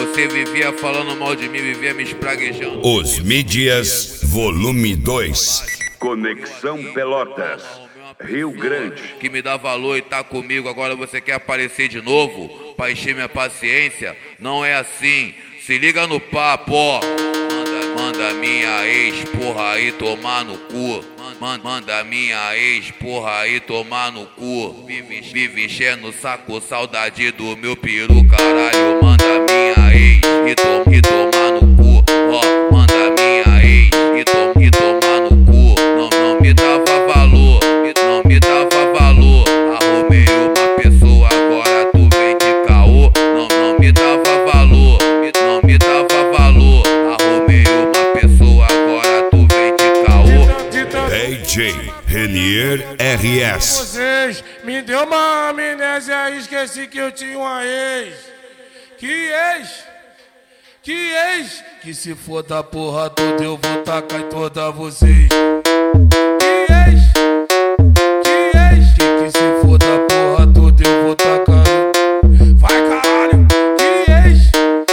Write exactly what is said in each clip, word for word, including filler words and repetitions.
Você vivia falando mal de mim, vivia me espraguejando. Os Mídias, volume dois. Conexão Pelotas, Rio Grande. Que me dá valor e tá comigo, agora você quer aparecer de novo pra encher minha paciência? Não é assim, se liga no papo, ó. Manda, manda minha ex, porra, aí tomar no cu. Manda, manda minha ex, porra, aí tomar no cu. Vive, vive enchendo o saco, saudade do meu peru, caralho. Manda minha ex e, to, e tomar no cu, ó. Manda minha ex e, to, e tomar no cu. Não, não me dava valor, não me dava valor. Arrumei uma pessoa, agora tu vem de caô. Não, não me dava valor, não me dava valor. Arrumei uma pessoa, agora tu vem de caô. D J Renier R S. Vocês me deu uma amnésia, esqueci que eu tinha uma ex. Que ex? Que ex? Que se for da porra toda eu vou tacar em toda vocês. Que ex? Que ex? Que, que se for da porra toda eu vou tacar. Vai caralho! Que ex?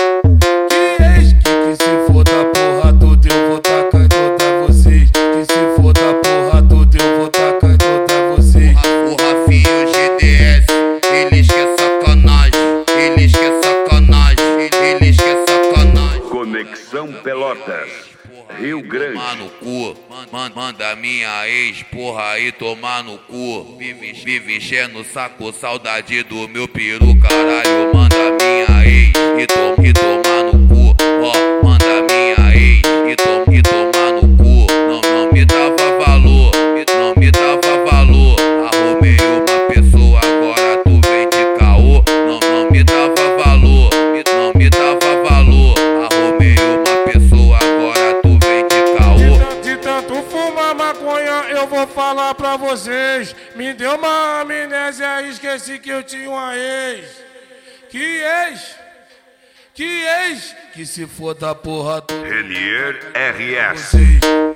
Que ex? Que, que se for da porra toda eu vou tacar em toda vocês. Que se for da porra toda eu vou tacar em toda vocês. O Rafinho G D S, eles que é sacanagem, eles que é sacanagem, eles que é sacanagem. Conexão Pelotas, Rio Grande. Tomar no cu, manda, manda minha ex, porra, aí tomar no cu. Vive, vive enchendo o saco, saudade do meu peru, caralho. Manda minha ex e, to, e tomar no cu, ó. Manda minha ex e, to, e tomar no cu. Não, não me dava valor, não me dava valor. Arrumei uma pessoa, agora tu vem de caô. Não, não me dava valor, não me dava valor. Arrumei uma pessoa, agora tu vem de caô. De tanto fumar maconha, eu vou falar pra vocês. Me deu uma amnésia, esqueci que eu tinha uma ex. Que ex? Que ex? Que se for da porra toda Renier R S. vocês.